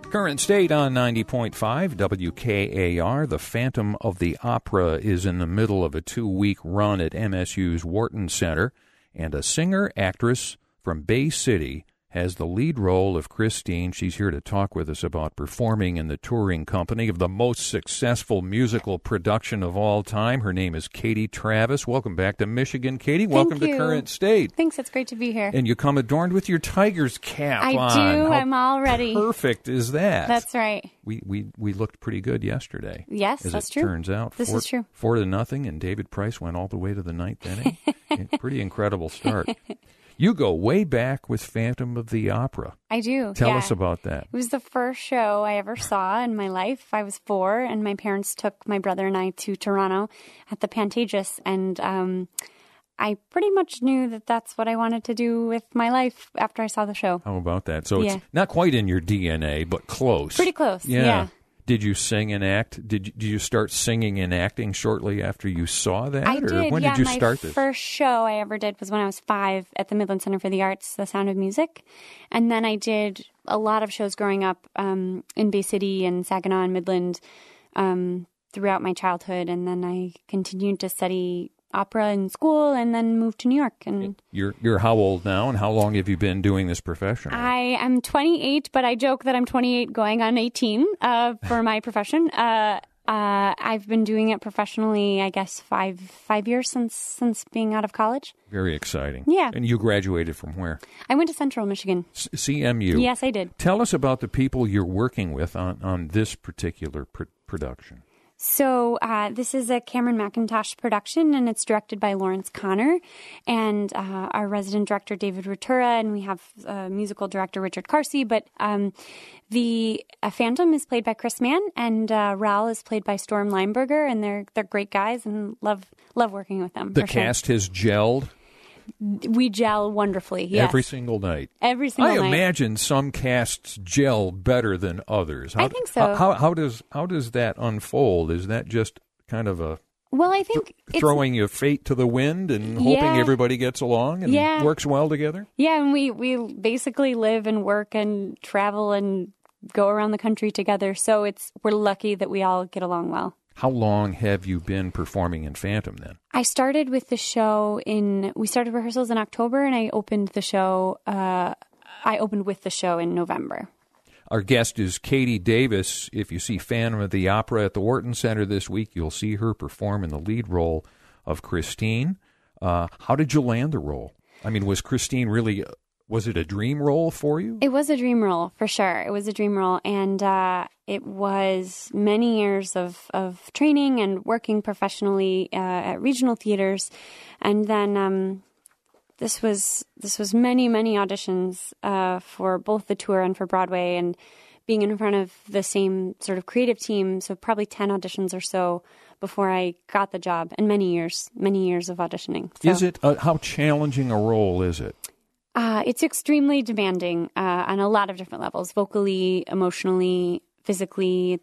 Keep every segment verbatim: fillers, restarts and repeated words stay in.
Current State on ninety point five W K A R. The Phantom of the Opera is in the middle of a two-week run at M S U's Wharton Center, and a singer-actress from Bay City has the lead role of Christine. She's here to talk with us about performing in the touring company of the most successful musical production of all time. Her name is Katie Travis. Welcome back to Michigan, Katie. Welcome Thank to you. Current State. Thanks. It's great to be here. And you come adorned with your Tigers cap I on. do. How I'm all ready. perfect is that? That's right. We, we we looked pretty good yesterday. Yes, as that's it true. turns out. This four, is true. Four to nothing, and David Price went all the way to the ninth inning. Yeah, pretty incredible start. You go way back with Phantom of the Opera. I do. Tell yeah. us about that. It was the first show I ever saw in my life. I was four, and my parents took my brother and I to Toronto at the Pantages, and um, I pretty much knew that that's what I wanted to do with my life after I saw the show. How about that? So Yeah. it's not quite in your D N A, but close. Pretty close, yeah. Did you sing and act? Did you, did you start singing and acting shortly after you saw that? I or did, when yeah. did you my start this? first show I ever did was when I was five at the Midland Center for the Arts, The Sound of Music. And then I did a lot of shows growing up um, in Bay City and Saginaw and Midland um, throughout my childhood. And then I continued to study opera in school and then moved to New York. And You're you're how old now, and how long have you been doing this professionally? I am twenty-eight, but I joke that I'm twenty-eight going on eighteen uh, for my profession. Uh, uh, I've been doing it professionally, I guess, five five years since since being out of college. Very exciting. Yeah. And you graduated from where? I went to Central Michigan. C- CMU. Yes, I did. Tell us about the people you're working with on, on this particular pr- production. So uh, this is a Cameron McIntosh production, and it's directed by Lawrence Connor and uh, our resident director, David Ratura, and we have uh, musical director, Richard Carsey. But um, the uh, Phantom is played by Chris Mann, and uh, Raoul is played by Storm Lineberger, and they're they're great guys, and love love working with them. The for sure. cast has gelled We gel wonderfully, yes. every single night. Every single I night. imagine some casts gel better than others. How, I think so. How, how does how does that unfold? Is that just kind of a Well, I think it's, throwing your fate to the wind and hoping Yeah. everybody gets along and Yeah. works well together? Yeah, and we, we basically live and work and travel and go around the country together. So it's we're lucky that we all get along well. How long have you been performing in Phantom then? I started with the show in, we started rehearsals in October, and I opened the show, uh, I opened with the show in November. Our guest is Katie Davis. If you see Phantom of the Opera at the Wharton Center this week, you'll see her perform in the lead role of Christine. Uh, how did you land the role? I mean, was Christine really, was it a dream role for you? It was a dream role, for sure. It was a dream role, and uh, it was many years of, of training and working professionally uh, at regional theaters, and then um, this was this was many many auditions uh, for both the tour and for Broadway, and being in front of the same sort of creative team. So probably ten auditions or so before I got the job, and many years, many years of auditioning. So, Is it, uh, how challenging a role is it? Uh, it's extremely demanding uh, on a lot of different levels, vocally, emotionally, physically.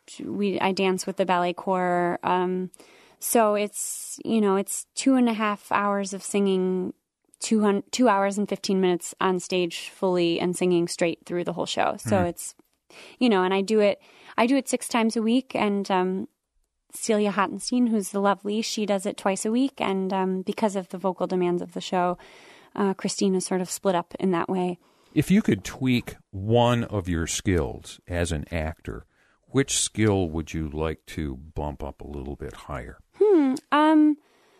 We I dance with the ballet corps. Um, so it's, you know, it's two and a half hours of singing, two, hun- two hours and fifteen minutes on stage fully and singing straight through the whole show. So Mm. it's, you know, and I do it, I do it six times a week. And um, Celia Hottenstein, who's the lovely, she does it twice a week. And um, because of the vocal demands of the show, Uh, Christine is sort of split up in that way. If you could tweak one of your skills as an actor, which skill would you like to bump up a little bit higher? Hmm. Um.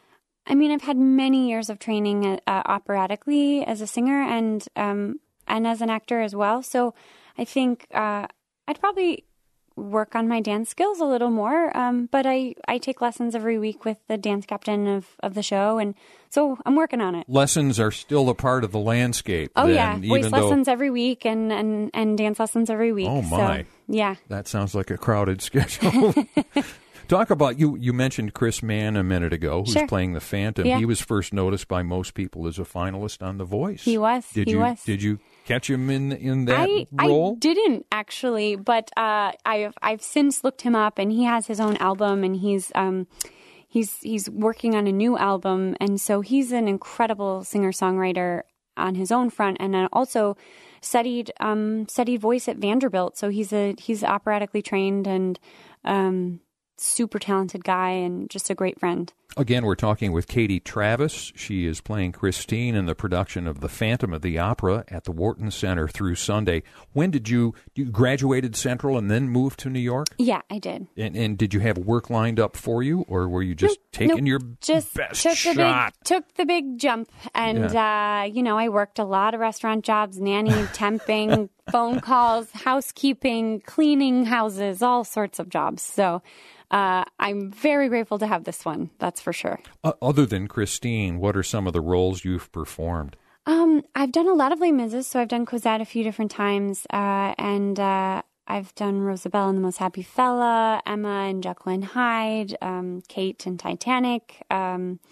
I mean, I've had many years of training uh, operatically as a singer and um and as an actor as well. So I think uh, I'd probably work on my dance skills a little more. Um, but I, I take lessons every week with the dance captain of, of the show, and so I'm working on it. Lessons are still a part of the landscape. Oh then, yeah, even voice though, lessons every week and, and, and dance lessons every week. Oh, my. So, yeah. That sounds like a crowded schedule. Talk about, you You mentioned Chris Mann a minute ago, who's Sure. playing the Phantom. Yeah. He was first noticed by most people as a finalist on The Voice. He was. Did he you, was. Did you catch him in in that I, role? I didn't actually, but uh, I've I've since looked him up, and he has his own album, and he's um he's he's working on a new album, and so he's an incredible singer songwriter on his own front, and then also studied um, studied voice at Vanderbilt. So he's a he's operatically trained and um, super talented guy and just a great friend. Again, we're talking with Katie Travis. She is playing Christine in the production of The Phantom of the Opera at the Wharton Center through Sunday. When did you, you graduated Central and then moved to New York? Yeah, I did. And, and did you have work lined up for you, or were you just nope, taking nope, your just best took shot? The big, took the big jump. And, yeah. uh, you know, I worked a lot of restaurant jobs, nanny, temping, phone calls, housekeeping, cleaning houses, all sorts of jobs. So Uh, I'm very grateful to have this one, that's for sure. Uh, other than Christine, what are some of the roles you've performed? Um, I've done a lot of Les Mises, so I've done Cosette a few different times, uh, and uh, I've done Rosabelle and the Most Happy Fella, Emma and Jekyll and Hyde, um, Kate and Titanic. Um,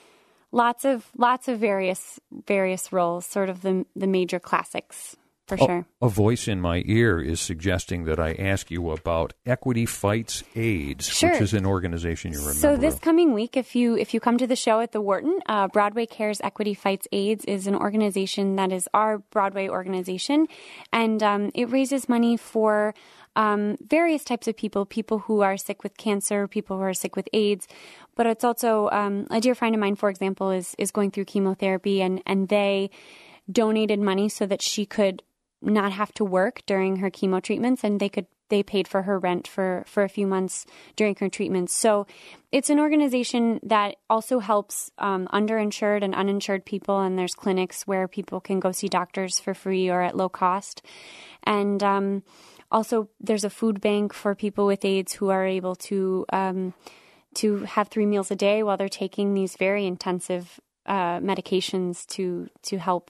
lots of lots of various various roles, sort of the the major classics. For sure. A, a voice in my ear is suggesting that I ask you about Equity Fights AIDS, sure. which is an organization you remember. So this of. coming week, if you if you come to the show at the Wharton, uh, Broadway Cares Equity Fights AIDS is an organization that is our Broadway organization, and um, it raises money for um, various types of people, people who are sick with cancer, people who are sick with AIDS, but it's also um, a dear friend of mine, for example, is is going through chemotherapy, and and they donated money so that she could not have to work during her chemo treatments, and they could they paid for her rent for, for a few months during her treatments. So it's an organization that also helps um, underinsured and uninsured people, and there's clinics where people can go see doctors for free or at low cost. And um, also there's a food bank for people with AIDS who are able to um, to have three meals a day while they're taking these very intensive uh, medications to to help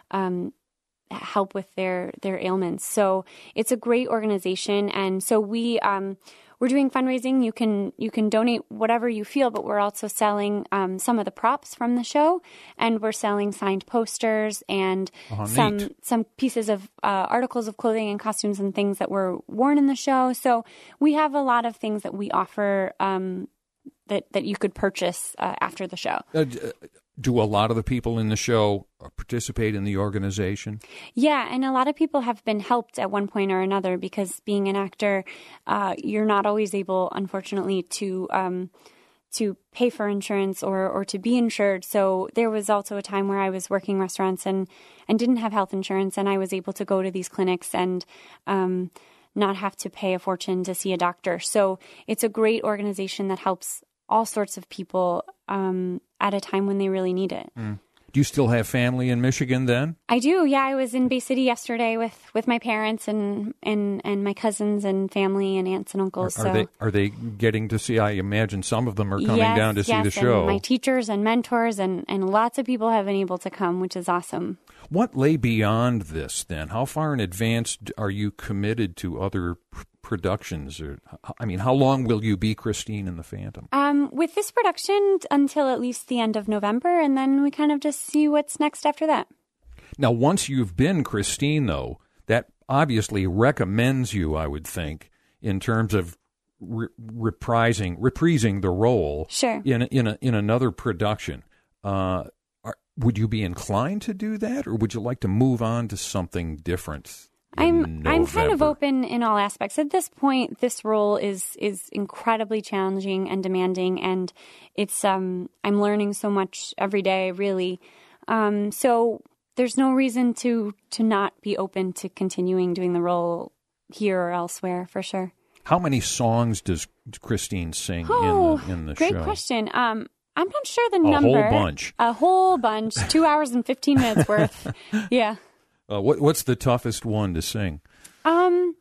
um help with their, their ailments. So it's a great organization. And so we, um, we're doing fundraising. You can, you can donate whatever you feel, but we're also selling, um, some of the props from the show, and we're selling signed posters and oh, some, neat. some pieces of, uh, articles of clothing and costumes and things that were worn in the show. So we have a lot of things that we offer, um, that, that you could purchase, uh, after the show. Uh, Do a lot of the people in the show participate in the organization? Yeah, and a lot of people have been helped at one point or another, because being an actor, uh, you're not always able, unfortunately, to um, to pay for insurance or, or to be insured. So there was also a time where I was working restaurants and, and didn't have health insurance, and I was able to go to these clinics and um, not have to pay a fortune to see a doctor. So it's a great organization that helps all sorts of people um, at a time when they really need it. Mm. Do you still have family in Michigan then? I do, yeah. I was in Bay City yesterday with, with my parents and, and, and my cousins and family and aunts and uncles. Are, are so. they are they getting to see? I imagine some of them are coming yes, down to see yes, the show. And my teachers and mentors and, and lots of people have been able to come, which is awesome. What lay beyond this then? How far in advance are you committed to other pr- productions? Or, I mean, how long will you be Christine in the Phantom? Um, with this production until at least the end of November, and then we kind of just see what's next after that. Now, once you've been Christine, though, that obviously recommends you, I would think, in terms of re- reprising, reprising the role sure. in, a, in, a, in another production. Uh, are, would you be inclined to do that, or would you like to move on to something different? I'm I'm kind of open in all aspects. At this point, this role is is incredibly challenging and demanding, and it's um I'm learning so much every day, really. Um, so there's no reason to to not be open to continuing doing the role here or elsewhere, for sure. How many songs does Christine sing oh, in the in the great show? Great question. Um, I'm not sure the a number. A whole bunch. A whole bunch. Two hours and fifteen minutes worth. Yeah. Uh, what what's the toughest one to sing? Um,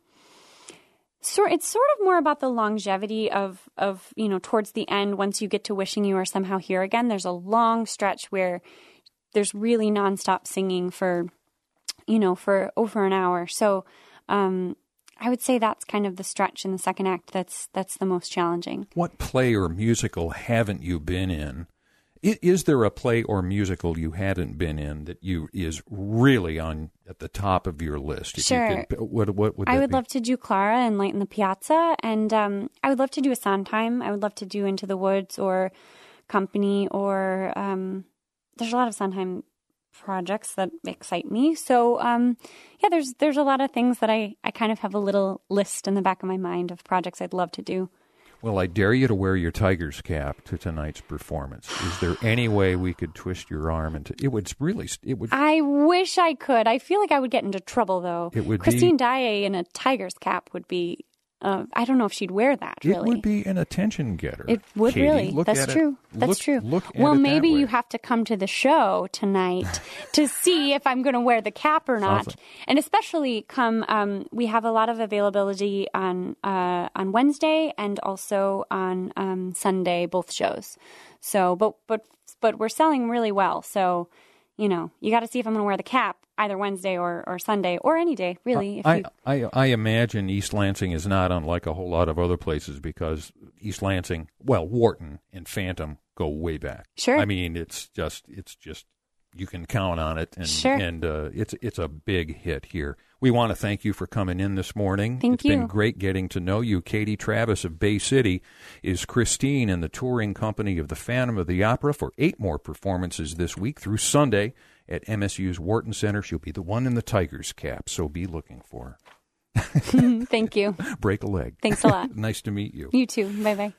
so it's sort of more about the longevity of of you know towards the end. Once you get to wishing you were somehow here again, there's a long stretch where there's really nonstop singing for you know for over an hour. So um, I would say that's kind of the stretch in the second act. That's that's the most challenging. What play or musical haven't you been in? Is there a play or musical you hadn't been in that you is really on at the top of your list? If sure. You could, what, what would that I would be? love to do Clara and Lighten the Piazza, and um, I would love to do a Sondheim. I would love to do Into the Woods or Company, or um, there's a lot of Sondheim projects that excite me. So, um, yeah, there's there's a lot of things that I, I kind of have a little list in the back of my mind of projects I'd love to do. Well, I dare you to wear your Tigers cap to tonight's performance. Is there any way we could twist your arm into it? Would really it would. I wish I could. I feel like I would get into trouble though. It would Christine be, Daae in a Tigers cap would be. Uh, I don't know if she'd wear that, really. It would be an attention getter. It would Katie. really. Look That's at true. It. That's look, true. Look at well, it maybe that way. you have to come to the show tonight to see if I'm going to wear the cap or not. Awesome. And especially come, um, we have a lot of availability on uh, on Wednesday and also on um, Sunday, both shows. So, but but but we're selling really well. So, you know, you got to see if I'm going to wear the cap either Wednesday or, or Sunday or any day, really. If I, you... I I imagine East Lansing is not unlike a whole lot of other places because East Lansing, well, Wharton and Phantom go way back. Sure. I mean, it's just it's just you can count on it, and sure. and uh, it's it's a big hit here. We want to thank you for coming in this morning. Thank it's you. It's been great getting to know you. Katie Travis of Bay City is Christine in the touring company of the Phantom of the Opera for eight more performances this week through Sunday at M S U's Wharton Center. She'll be the one in the Tigers cap, so be looking for her. Thank you. Break a leg. Thanks a lot. Nice to meet you. You too. Bye-bye.